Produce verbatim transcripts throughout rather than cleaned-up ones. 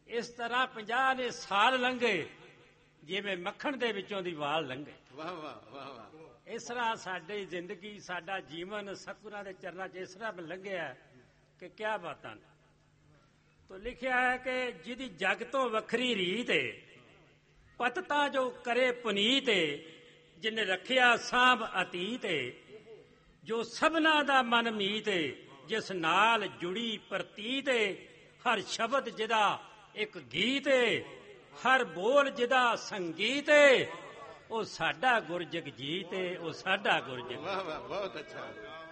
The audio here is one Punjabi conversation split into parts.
ਇਸ ਤਰ੍ਹਾਂ ਪੰਜਾਹ ਨੇ ਸਾਲ ਲੰਘੇ ਜਿਵੇਂ ਮੱਖਣ ਦੇ ਵਿੱਚੋਂ ਦੀ ਵਾਲ ਲੰਘੇ। ਵਾਹ ਵਾਹ ਵਾਹ ਵਾਹ। ਇਸ ਤਰ੍ਹਾਂ ਸਾਡੀ ਜ਼ਿੰਦਗੀ, ਸਾਡਾ ਜੀਵਨ ਸਤਿਗੁਰਾਂ ਦੇ ਚਰਨਾਂ 'ਚ ਇਸ ਤਰ੍ਹਾਂ ਲੰਘਿਆ ਕਿ ਕਿਆ ਬਾਤਾਂ ਨੇ। ਤੋ ਲਿਖਿਆ ਹੈ ਕਿ ਜਿਹਦੀ ਜਗ ਤੋਂ ਵੱਖਰੀ ਰੀਤ ਏ, ਪਤ ਤਾਂ ਜੋ ਕਰੇ ਪੁਨੀਤ ਏ, ਜਿਹਨੇ ਰੱਖਿਆ ਸਾਂਭ ਅਤੀਤ ਏ, ਜੋ ਸਭਨਾ ਦਾ ਮਨ ਮੀਤ ਏ, ਜਿਸ ਨਾਲ ਜੁੜੀ ਪ੍ਰਤੀਤ ਏ, ਹਰ ਸ਼ਬਦ ਜਿਹਦਾ ਇੱਕ ਗੀਤ ਏ, ਹਰ ਬੋਲ ਜਿਹਦਾ ਸੰਗੀਤ ਏ, ਉਹ ਸਾਡਾ ਗੁਰ ਜਗਜੀਤ ਏ, ਉਹ ਸਾਡਾ ਗੁਰ ਜਗਜੀਤ। ਵਾਹ ਵਾਹ, ਬਹੁਤ ਅੱਛਾ।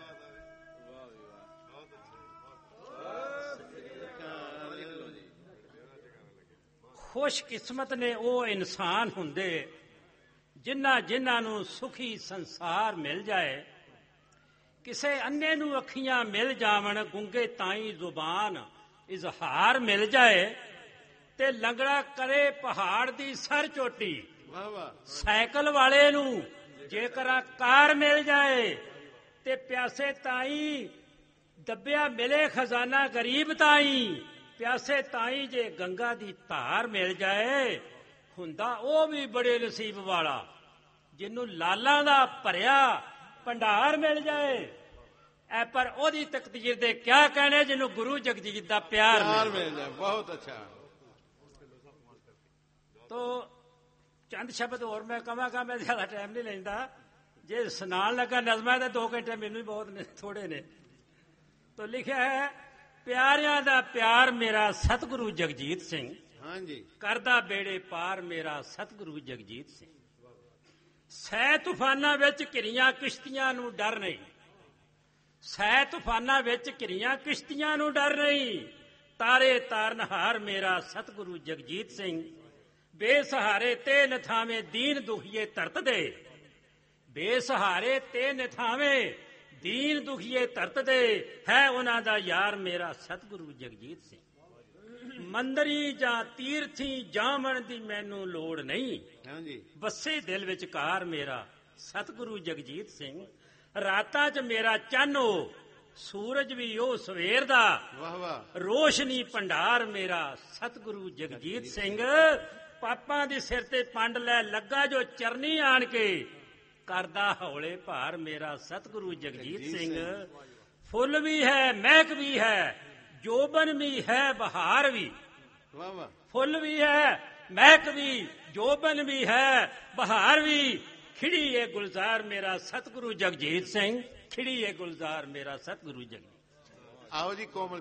ਖੁਸ਼ਕਿਸਮਤ ਨੇ ਉਹ ਇਨਸਾਨ ਹੁੰਦੇ ਜਿਨ੍ਹਾਂ ਜਿਨ੍ਹਾਂ ਨੂੰ ਸੁਖੀ ਸੰਸਾਰ ਮਿਲ ਜਾਏ। ਕਿਸੇ ਅੰਨੇ ਨੂੰ ਅੱਖੀਆਂ ਮਿਲ ਜਾਵਣ, ਗੁੰਗੇ ਤਾਈਂ ਜ਼ੁਬਾਨ ਇਜ਼ਹਾਰ ਮਿਲ ਜਾਏ, ਤੇ ਲੰਗੜਾ ਕਰੇ ਪਹਾੜ ਦੀ ਸਰ ਚੋਟੀ। ਵਾਹ ਵਾਹ। ਸਾਈਕਲ ਵਾਲੇ ਨੂੰ ਜੇਕਰ ਕਾਰ ਮਿਲ ਜਾਏ, ਤੇ ਪਿਆਸੇ ਤਾਈਂ ਦੱਬਿਆ ਮਿਲੇ ਖਜ਼ਾਨਾ ਗਰੀਬ ਤਾਈਂ, ਪਿਆਸੇ ਤਾਈਂ ਜੇ ਗੰਗਾ ਦੀ ਧਾਰ ਮਿਲ ਜਾਏ, ਹੁੰਦਾ ਉਹ ਵੀ ਬੜੇ ਨਸੀਬ ਵਾਲਾ ਜਿਹਨੂੰ ਲਾਲਾਂ ਦਾ ਭਰਿਆ ਭੰਡਾਰ ਮਿਲ ਜਾਏ। ਐ ਪਰ ਉਹਦੀ ਤਕਦੀਰ ਦੇ ਕਿਆ ਕਹਿਣੇ ਜਿਹਨੂੰ ਗੁਰੂ ਜਗਜੀਤ ਦਾ ਪਿਆਰ ਮਿਲ ਜਾਏ। ਬਹੁਤ ਅੱਛਾ। ਤੋ ਚੰਦ ਸ਼ਬਦ ਹੋਰ ਮੈਂ ਕਹਾਂਗਾ, ਮੈਂ ਜ਼ਿਆਦਾ ਟਾਈਮ ਨਹੀਂ ਲੈਂਦਾ। ਜੇ ਸੁਣਾਉਣ ਲੱਗਾ ਨਜ਼ਮਾਂ ਤਾਂ ਦੋ ਘੰਟੇ ਮੈਨੂੰ ਵੀ ਬਹੁਤ ਨੇ, ਥੋੜੇ ਨੇ। ਤੋ ਲਿਖਿਆ ਹੈ, ਪਿਆਰਿਆਂ ਦਾ ਪਿਆਰ ਮੇਰਾ ਸਤਿਗੁਰੂ ਜਗਜੀਤ ਸਿੰਘ, ਹਾਂਜੀ, ਕਰਦਾ ਬੇੜੇ ਪਾਰ ਮੇਰਾ ਸਤਿਗੁਰੂ ਜਗਜੀਤ ਸਿੰਘ। ਸੈ ਤੂਫਾਨਾਂ ਵਿੱਚ ਘਿਰੀਆਂ ਕਿਸ਼ਤੀਆਂ ਨੂੰ ਡਰ ਨਹੀਂ, ਸੈ ਤੂਫਾਨਾਂ ਵਿੱਚ ਘਿਰੀਆਂ ਕਿਸ਼ਤੀਆਂ ਨੂੰ ਡਰ ਨਹੀਂ, ਤਾਰੇ ਤਾਰਨਹਾਰ ਮੇਰਾ ਸਤਿਗੁਰੂ ਜਗਜੀਤ ਸਿੰਘ। ਬੇਸਹਾਰੇ ਤੇ ਨਥਾਵੇਂ ਦੀਨ ਦੁਖੀਏ ਧਰਤ ਦੇ, ਬੇਸਹਾਰੇ ਤੇ ਨਥਾਵੇਂ ਦੀਨ ਦੁਖੀਏ ਧਰਤ ਦੇ, ਹੈ ਉਹਨਾਂ ਦਾ ਯਾਰ ਮੇਰਾ ਸਤਿਗੁਰੂ ਜਗਜੀਤ ਸਿੰਘ। ਮੰਦਰੀ ਜਾਂ ਤੀਰਥੀ ਜਾਵਣ ਦੀ ਮੈਨੂੰ ਲੋੜ ਨਹੀਂ, ਹਾਂਜੀ, ਵਸੇ ਦਿਲ ਵਿਚਕਾਰ ਮੇਰਾ ਸਤਿਗੁਰੂ ਜਗਜੀਤ ਸਿੰਘ। ਰਾਤਾਂ 'ਚ ਮੇਰਾ ਚੰਨ ਉਹ, ਸੂਰਜ ਵੀ ਉਹ ਸਵੇਰ ਦਾ, ਵਾਹ ਵਾਹ, ਰੋਸ਼ਨੀ ਭੰਡਾਰ ਮੇਰਾ ਸਤਿਗੁਰੂ ਜਗਜੀਤ ਸਿੰਘ। ਪਾਪਾਂ ਦੀ ਸਿਰ ਤੇ ਪੰਡ ਲੈ ਲੱਗਾ ਜੋ ਚਰਨੀ ਆਣ ਕੇ, ਕਰਦਾ ਹੌਲੇ ਭਾਰ ਮੇਰਾ ਸਤਿਗੁਰੂ ਜਗਜੀਤ ਸਿੰਘ। ਫੁੱਲ ਵੀ ਹੈ ਮਹਿਕ ਵੀ ਹੈ, ਜੋਬਨ ਵੀ ਹੈ ਬਹਾਰ ਵੀ, ਵਾਹ ਵਾਹ, ਫੁੱਲ ਵੀ ਹੈ ਮਹਿਕ ਵੀ, ਜੋਬਨ ਵੀ ਹੈ ਬਹਾਰ ਵੀ, ਖਿੜੀ ਏ ਗੁਲਜ਼ਾਰ ਮੇਰਾ ਸਤਿਗੁਰੂ ਜਗਜੀਤ ਸਿੰਘ, ਖਿੜੀ ਏ ਗੁਲਜ਼ਾਰ ਮੇਰਾ ਸਤਿਗੁਰੂ ਜਗਜੀਤ। ਆਓ ਜੀ ਕੋਮਲ